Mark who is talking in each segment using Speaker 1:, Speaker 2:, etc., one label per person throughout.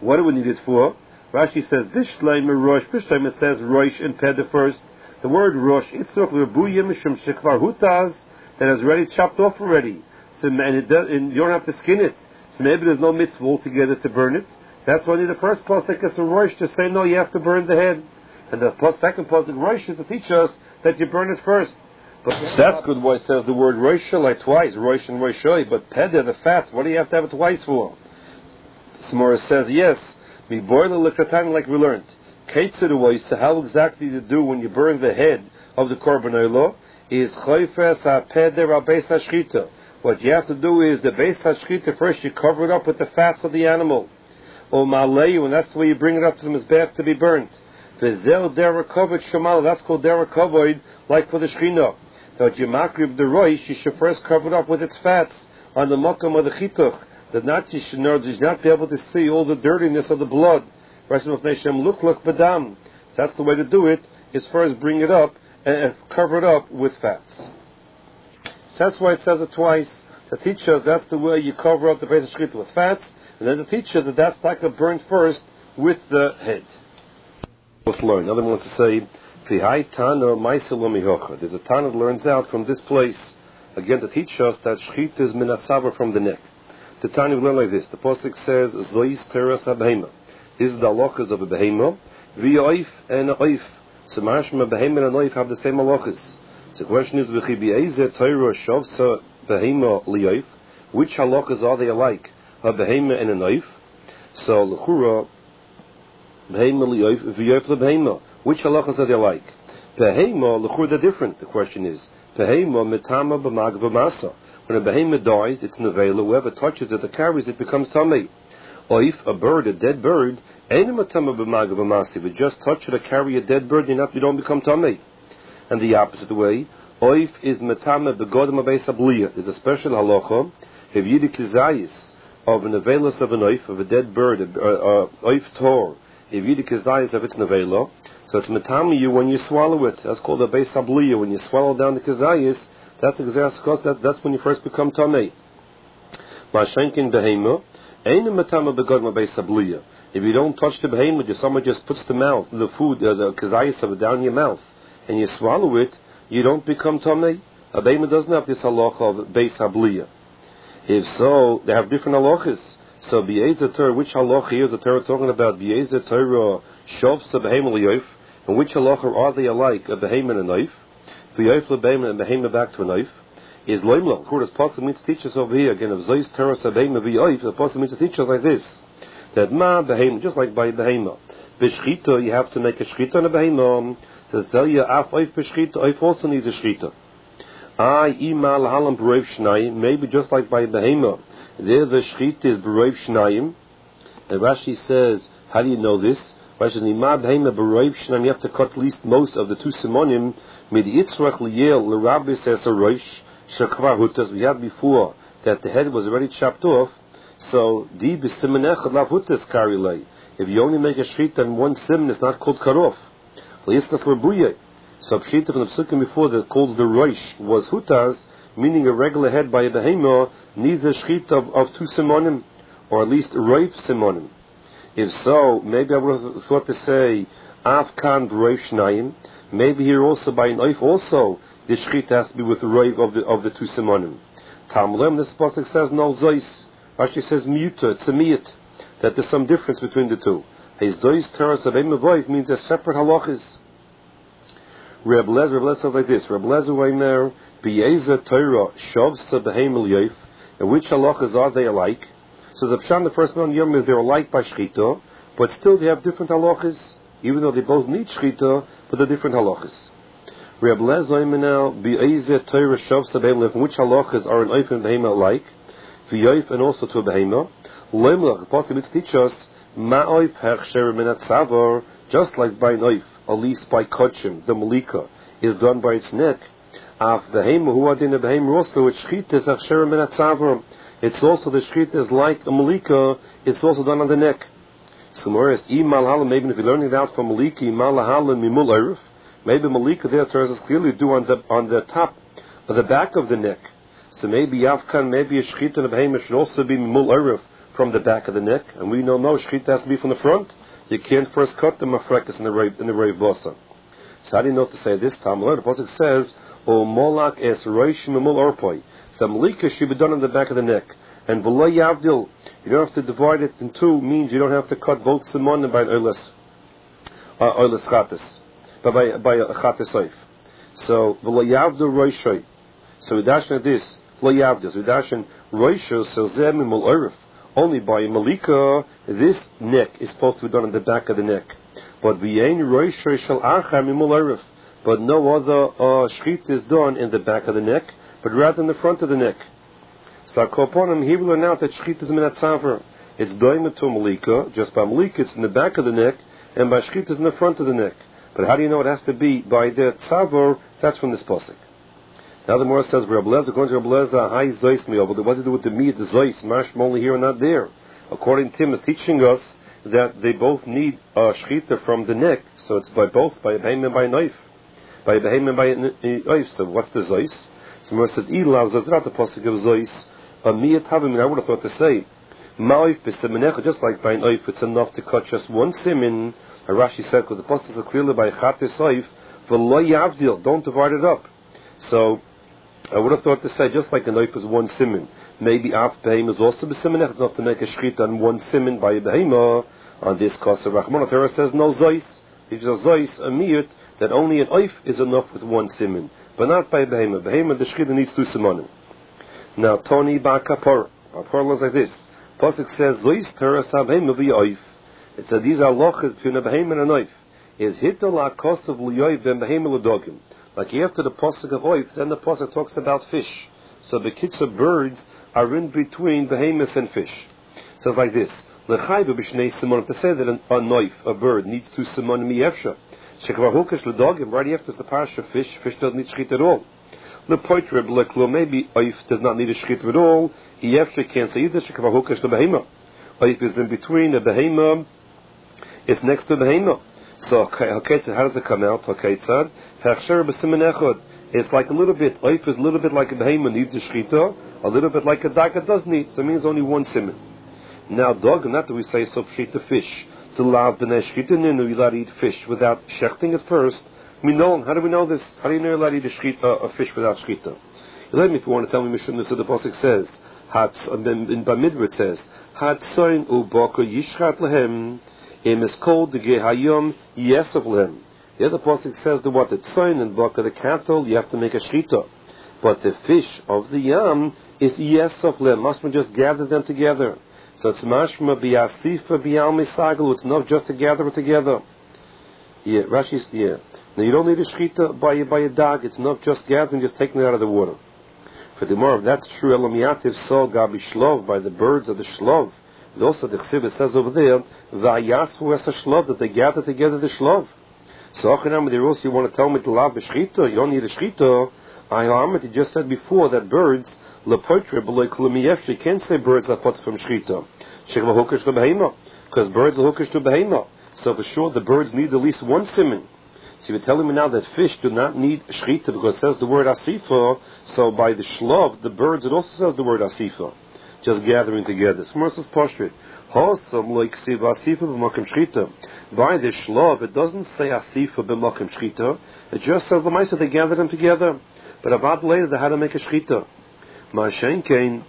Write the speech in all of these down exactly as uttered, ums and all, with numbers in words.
Speaker 1: What do we need it for? Rashi says, Dishlaimer Rosh, Bishlaimer says Rosh and Peder first. The word Rosh, Itzrach Rebuya Mishum Shekvar Hutaz, that is already chopped off already. So, and, it does, and you don't have to skin it. So maybe there's no mitzvah altogether to burn it. That's why the first pasuk is a Rosh to say, no, you have to burn the head. And the second pasuk, Rosh, is to teach us that you burn it first. But that's good why it says the word Rosh like twice, Rosh and Roshoi. But Peder, the fats, what do you have to have it twice for? Samora says, yes, we boil it like we learned. So how exactly to do when you burn the head of the Korban Olah is Choifes HaPeder HaBeis HaShchita. What you have to do is the Beis HaShchita first, you cover it up with the fats of the animal. O Maleyu, and that's the way you bring it up to the Mizbeach to be burnt. V'zel Derek Kovod Shemal, that's called Derek Kovod, like for the Shechina. Now, if you makrib the Rosh, you should first cover it up with its fats on the Mokum of the Chituch. That not you should know, does not be able to see all the dirtiness of the blood. That's the way to do it, is first bring it up and cover it up with fats. That's why it says it twice. To teach us that's the way you cover up the Beis HaShchita with fats, and then to teach us that that's like a burnt first with the head. Let's learn. Another one wants to say, there's a Tana that learns out from this place, again to teach us that Shchita is minasavar from the neck. The Tana will learn like this. The Pasuk says, Zois teras ha-behema. This is the halachas of a behema. V'yoif and a oif. So mashma behema and oif have the same halachas. So the question is, V'chi bi'ezeh teira shavsa behema li'oif. Which halachas are they alike? A behema and an oif. So l'chura, behema li'oif, v'yoif l'behema. Which halachas are they alike? Behema, l'chura, they're different. The question is, behema metama b'mag v'masa. When a behemoth dies, it's nevela. Whoever touches it or carries it becomes tamei. Or if a bird, a dead bird, ain't a matama b'magav amasi. If you just touch it or carry a dead bird, you not you don't become tamei. And the opposite way, oif is matama b'godam abeis abliya. There's a special halacha. If you the kizayis of an nevelas of an oif of a dead bird, a oif tor, if you the kizayis of its nevela, so it's matama you when you swallow it. That's called a beis abliya. When you swallow down the kizayis, that's exactly because that, that's when you first become tamei. Mashenkin behema, ain't a matama begodma beis abliya. If you don't touch the behema, just someone just puts the mouth, the food, uh, the kazayis of it down your mouth, and you swallow it, you don't become tamei. A behema doesn't have this halacha of beis abliya. If so, they have different halachas. So b'yezer Torah, which halacha is the Torah talking about? B'yezer Torah shovsa behema liyof, and which halacha are they alike? A behema and a knife. V'yoif lebehema and behema back to a knife. Is loimla. Of course, the pasuk means to teach us over here again. Of zois teras behema v'yoif, the pasuk means to teach us like this. That ma behema, just like by behema. B'shchita, you have to make a shchita on a behema. To tell you, af oif b'shchita, oif also needs a shchita. I ima lahalam b'roiv shnayim, maybe just like by behema. There the shchita is b'roiv shnayim. And Rashi says, how do you know this? Rashi says, ima behema b'roiv shnayim, you have to cut at least most of the two simonim. Mid yitzrach liyel l'rabbi says a roish. We had before that the head was already chopped off, so di b'simenech lav hutas karilei. If you only make a shchita and one simon, it's not called cut off. So shchita from the psukim before that called the roish was hutas, meaning a regular head by a behema needs a shchita of, of two simonim, or at least roif simonim. If so, maybe I would have thought to say afkan b'roif shnayim. Maybe here also by an oif also. The shchita has to be with the roiv of the of the two simonim. Tamlem, this pasuk says no zois. Actually says miuta, it's a miyut. That there's some difference between the two. A zois teras of emav means a separate halachas. Reb Lezer, Reb Lezer says like this. Reb Lezer Weimer b'yeza Torah shavsa b'heim l'yoif. And which halachas are they alike? So the pshan, the first one yom is they're alike by shchita, but still they have different halachas, even though they both need shchita, but they're different halachas. Reb Lezer now b'yeza Torah shavsa b'heim l'yoif. Which halachas are an oif and behema alike? V'yoif and also to a behema. Loimlach, possibly to teach us ma'oif hechsher min atzavar, just like by an oif, at least by kachim, the malika is done by its neck. Af behema hu adin a behema also, it's shchita is hechsher min atzavar. It's also the shchita is like a malika, it's also done on the neck. So whereas imal halam, maybe if you learn it out from malika, imal halam mimul erev, maybe malika there tells us clearly do on the on the top of the back of the neck. So maybe Yavkan, maybe a shchita and a behema should also be mimul erev, from the back of the neck, and we know no shchita has to be from the front. You can't first cut the mafrekas in the rave in the rave bosa. So how do you know to say this time? The pasuk says, "O molak es roish memul orpoi." So malika should be done on the back of the neck, and v'lo yavdil. You don't have to divide it in two. Means you don't have to cut both simon by an oilas, uh, oilas chatis, by by by a chatis oif. So v'lo yavdil roishoi. So we dash at this. V'lo yavdil. So we dash in roisho selzem memul orif. Only by malika, this neck is supposed to be done on the back of the neck. But v'yein roisho shel achar memul orif. But no other uh, shchit is done in the back of the neck, but rather in the front of the neck. So Koponim, he will learn out that shchit is minatzaver. It's doim to malika. Just by malika, it's in the back of the neck, and by shchit is in the front of the neck. But how do you know it has to be by the tzaver? That's from this pasuk. Now the Gemara says, Rabbi Lezer, according to Rabbi Lezer, high zois miyov. But what does it do with the meat, the zois? Mashma only here and not there. According to him, is teaching us that they both need a uh, shchita from the neck. So it's by both, by a behem and by a knife. By a behem and by a knife. So what's the zois? So the Gemara says, Ilav zazrat the pasuk of zois. A miyat havim, I would have thought to say, ma'oif b'simenecha, just like by an oif, it's enough to cut just one simin. Rashi said, because the pasuk is clearly by chatis oif, v'lo yavdil, don't divide it up. So I would have thought to say, just like an oif is one simin, maybe af behem is also b'simenecha, it's enough to make a shchita on one simin by a behema. On this case, Rachman Torah says no zois. It's a zois, a miyat, that only an oif is enough with one simin, but not by a behema. Behema, the shchita needs two simonim. Now, Tony ba kapor. Our parallel is like this. Pasuk says, Zois teras ha-behem v'yoif. It said, these are lochas between a behem and a knife. Is hitol ha-kosav l'yoif ben behem l'dogim. Like after the pasuk of oif, then the pasuk talks about fish. So the kids of birds are in between behemoth and fish. So it's like this. L'chayv b'shnei simon. To say that a knife, a bird, needs two simon miyevsha. Shekvar hukash l'dogim. Right after the parsha of fish, fish doesn't need shchit at all. The poitrib leklo, maybe oif does not need a shchit at all. He actually can't say either. Shekvar hukash the behema. Oif is in between a behema. It's next to a behema. So haketzad, how does it come out? Haketzad hechsher b'simen echad. It's like a little bit. Oif is a little bit like a behema needs a shchita. A little bit like a daga does need. So it means only one simen. Now dog, not that we say so shchita fish. To lav b'nei shchita ninu, you're allowed to eat fish without shechting it first. We know. How do we know this? How do you know you're allowed to eat a, shchita, uh, a fish without shchita? Let me, if you want to tell me, Mishnah. So the pasuk says, "Hat." In Bamidbar it says, "Hat soin ubaka yishchat lehem." Him is called the gehayom yesef lehem. The other pasuk says the what? The soin and baka, the cattle, you have to make a shchita. But the fish of the yam is yesef lehem. Must we just gather them together? So it's mashma biyasifa biyal misagel. It's not just to gather it together. Yeah, Rashi's yeah. Now you don't need a shchita by a, by a dog. It's not just gathering, just taking it out of the water. For the more, if that's true, elamiyativ so gabi shlov, by the birds of the shlov. And also the chsiv says over there, va'yasvu es a shlov, that they gather together the shlov. So achanam there also you want to tell me to love b'shchita, you don't need a shchita. I Ahmed, you just said before that birds lepotre b'loy kulumiyef, you can't say birds are put from shchita. Shekva hukash to behema, because birds are hukash to behema. So for sure the birds need at least one siman. So you're telling me now that fish do not need shchita because it says the word asifa. So by the shlov, the birds, it also says the word asifa. Just gathering together. Smarsa's portrait. Hosam like siva asifa b'makim shchita. By the shlov, it doesn't say asifa b'makim shchita. It just says the ma'aseh they gather them together. But about later they had to make a shchita. Ma'ashen kain.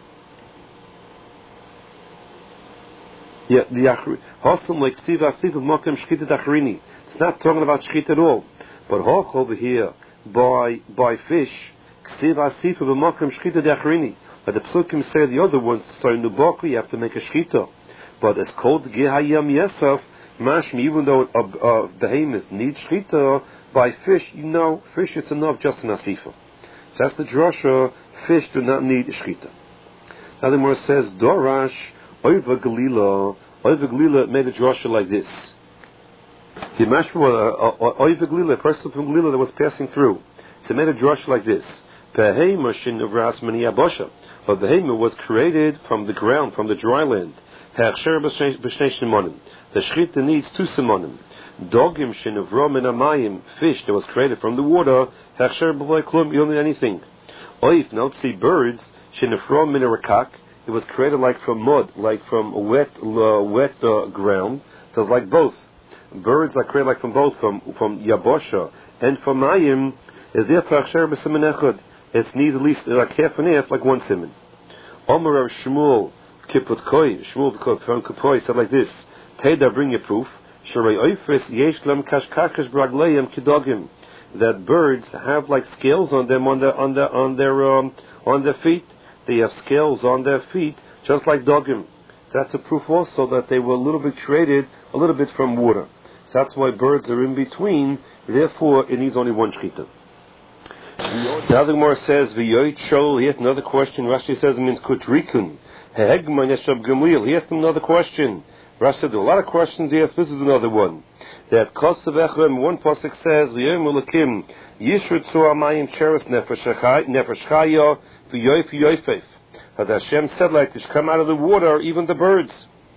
Speaker 1: Yeah, the hosam like siva asifa b'makim shchita dachrini. It's not talking about shchit at all. But hoch over here, by by fish, ksiv asifa b'makom shchita de'achrini. But the psukim say the other ones, so in Nubaku you have to make a shchita. But it's called gehayam yesef, mashmi, even though a, a behemoth needs shchita, by fish, you know, fish it's enough just an asifa. So that's the drasha, fish do not need shchita. Now the Gemara says, Dorash, Oiva Galila, Oiva Galila made a drasha like this. The mashma oiv glila, a person from glila that was passing through. So made a drush like this: Behema shin of ras mani abosha. But behema was created from the ground, from the dry land. Hechsher b'shnei shimonim. The shchita needs two simonim. Dogim shin of rom and amayim, fish that was created from the water. Hechsher b'loy klum, you don't need anything. Oif, now see birds shin of rom and a rakak. it was created like from mud, like from wet, uh, wet uh, ground. So it's like both. Birds are created like from both, from from Yabosha and from Mayim. Is therefore Aksher b'simen echad. It needs at least like half and half, like one siman. Omer of Shmuel Kiput Koi, Shmuel from Kipoi said like this: Teda, bring your proof. Sharei oifes yesh lam kashkakesh bragleim kidogim. That birds have like scales on them on their on their on their um, on their feet. They have scales on their feet, just like dogim. That's a proof also that they were a little bit created a little bit from water. So that's why birds are in between. Therefore, it needs only one shechita. Now the Gemara says, "V'yoyt shol." Here's another question. Rashi says it means kutrikun. Hehegman yeshab gamliel. Here's another question. Rashi said a lot of questions. Yes, this is another one. That kosav echem. One pasuk says, "V'yom ulakim yishrutzu amayim cheres nefesh nefesh chaya v'yoyf v'yoyfef." But Hashem said like this: come out of the water, even the birds.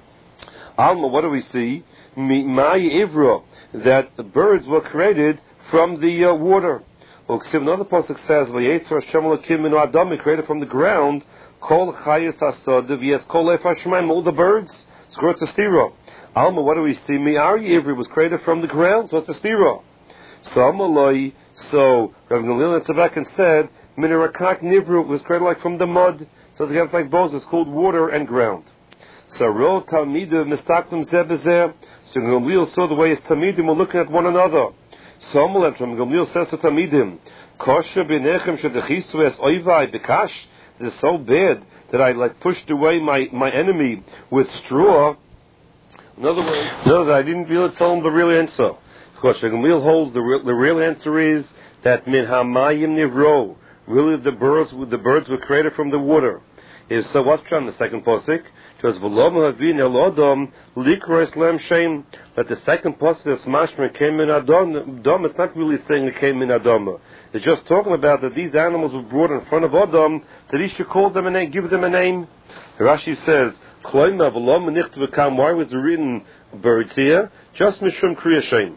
Speaker 1: Alma, what do we see? My ivra, that the birds were created from the uh, water. Another pasuk says, "Vayetzer Hashem Elokim minu Adam," created from the ground. Kol chayis hasod, yes, kol efashmaim, all the birds. So it's a stira. Alma, what do we see? Mi'ari ivri was created from the ground, so it's a stira. So Amaloi, so Rav Gamliel Tzavakin said, "Minarakak nivru" was created like from the mud. So they have like both. It's called water and ground. So Ro Talmidim mistaklim zebezeh. So Gamliel saw the way his Talmidim were looking at one another. So Amalek from Gamliel says to Talmidim, "Kosher b'nechem shedechisu es oivai b'kash." It is so bad that I like pushed away my, my enemy with straw. In other words, no, that I didn't really tell him the real answer. Because Gamliel holds the real, the real answer is that min hamayim nivro. Really, the birds the birds were created from the water. Is so what's on the second pasuk? Because v'lom havin el odom likros lem shem. But the second pasuk is mashma came in Adam. Adam. It's not really saying it came in Adam. It's just talking about that these animals were brought in front of Adam, that he should call them a name, give them a name. Rashi says, "Kloima v'lom nichtu v'kam." Why was it written birds here? Just mishum kriya shem.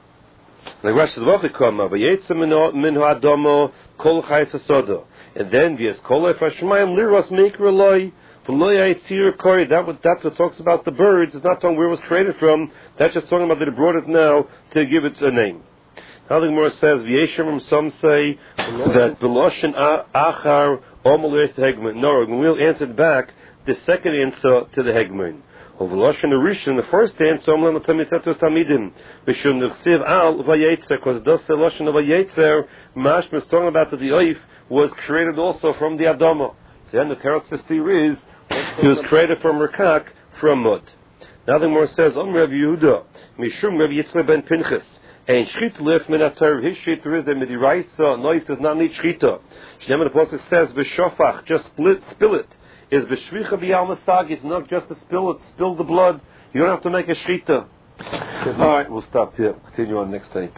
Speaker 1: Like Rashi says, "V'chikama v'yetze minhu Adamo kol chayis hasoda." And then v'yes kol efashmayim liros meikra loy v'loy yitzir kori. That what that's what talks about the birds. It's not talking where it was created from. That's just talking about that it brought it now to give it a name. Now the Gemara says, "V'yeshem." Some say that b'loshen achar omel es hegman. No, we'll answer back the second answer to the hegman. Of Lashon Rishon, the first answer, Omlam Tamisatus Tamidim, Mishum Nechsiv Al Vayetzer, because it does say Lashon of Vayetzer, Mashma is talking about that the Oif was created also from the Adama. So then the Teretz V'Stir is, he was created from Rekak, from mud. Now the Gemara says, Om Rav Yehuda, Mishum Rav Yitzchak ben Pinchas, and Shchit Lef Minatar, his Shchita is that Midiraisa, Noif does not need Shchita. Shem the Apostle says, V'Shofach, just split, spill it. Is b'shvicha b'yal masag. It's not just to spill it, spill the blood. You don't have to make a shchita. All right, we'll stop here. Continue on next tape.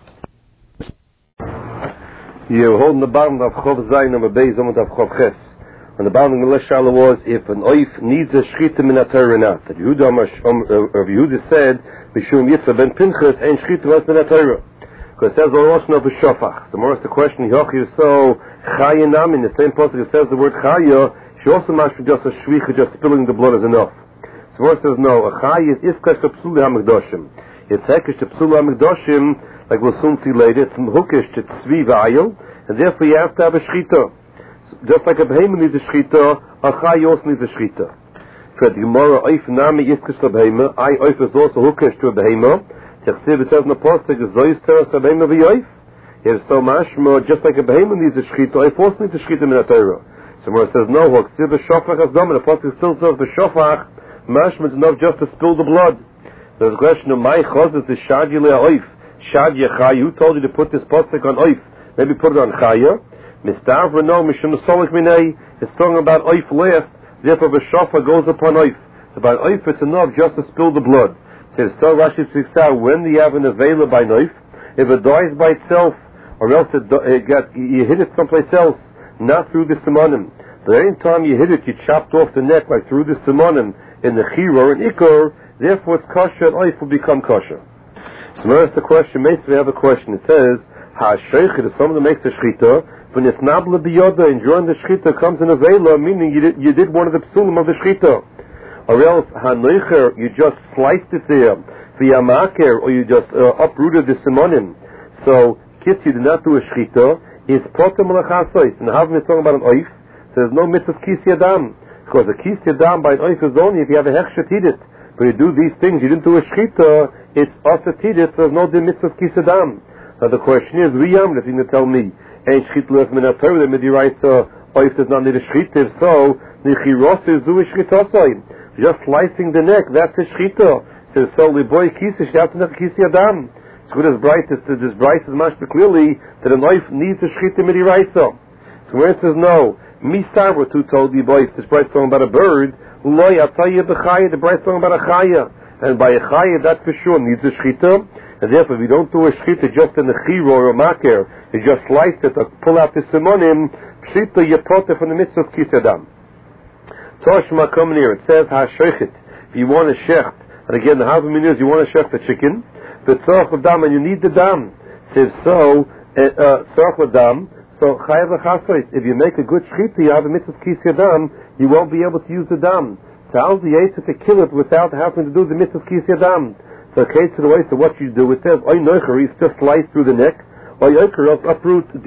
Speaker 1: You're holding the bottom of Chov Zayin of a Beis Amud of Chov Ches. And the bottom of the Shala was if an oif needs a shchita min atar or not. That Yehuda, um, uh, Yehuda said, Mishum Yitzchak ben Pinchas and shchita was min atar. Because it says Oroshna b'shofach. So more is the question. Yochi is so chaya nam in the same passage. It says the word chaya. She also must just a shvicha, just spilling the blood is enough. So verse says no. A chay is iskash to psuli hamikdoshim. It's hekish to psuli hamikdoshim, like we'll soon see later. It's mhukish to tzvi v'ayil, and therefore you have to have a shchita. So just like a behemoth needs a shchita, a chay also needs a shchita. For the Gemara, oif nami iskash to behemoth. I oif is also hukish to a behemoth. Techsiv it says in the pasuk, zois teras a behemoth v'yoif. It's so mashma, just like a behemoth needs a shchita, oif also needs a shchita min ha-Torah. So where it says no, Hoksiv b'shofach has done, the pasuk still says b'shofach, mashma is enough just to spill the blood. There's a question of my chazes is shadi le'oif, shadi yachai. Who told you to put this pasuk on oif? Maybe put it on chaya. Mistav reno mishum solik minei. It's talking about oif last. Therefore b'shofach goes upon oif. So by oif it's enough just to spill the blood. Says so Rashi speaks out when do you have an avela by knife? If it dies by itself, or else it, it got you hit it someplace else. Not through the simonim. But any time you hit it, you chopped off the neck, like through the simonim, in the chiro and ikor, therefore it's kosher, and oif will become kosher. So now that's the question, Mason, we have a question. It says, ha-sheichid, if someone makes a shchita, when it's nabla biyoda and during the shchita comes in a vela, meaning you did, you did one of the psulim of the shchita. Or else hanoicher, you just sliced it there, via maker, or you just uh, uprooted the simonim. So kids, you did not do a shchita. It's protem lachasois, and having talking about an oif. So there's no mitzvah kis yadam, because a kis yadam by an oif is only if you have a hechshet edit. But you do these things, you didn't do a shchita. It's asat edit, so there's no mitzvah kis yadam. Now the question is, v'yam, if you're going to tell me, ain't shchita lef min haTorah, the midiraisa oif does not need a shchita. So nichiros is do a shchita. Just slicing the neck, that's a shchita. Says so liboy kisish, that's not kis yadam. It's good as bright as this bright is much clearly that a knife needs a shchita midiraisa. So when it says no, misar were two told the boy, this bright talking about a bird, loy atayah b'chaya, the bright talking about a chaya, and by a chaya that for sure needs a shchita, and therefore if you don't do a shchita just in the chiro or a maker, you just slice it or pull out the simonim, pshita yapote from the mitzvahs kis yadam. Toshma coming here, it says ha-shechit, if you want a shecht, and again the half a minute is you want to shecht the chicken, the tzorach l'dam, and you need the dam, says so, tzorach l'dam, so chayav l'chasois, if you make a good shchita, you have a mitzvah kis yadam, you won't be able to use the dam. So how's the yetzer to kill it without having to do the mitzvah kis yadam? So okay, to the way, so what you do, it says, oy noicher, you just slice through the neck, oy yoiker, else uproot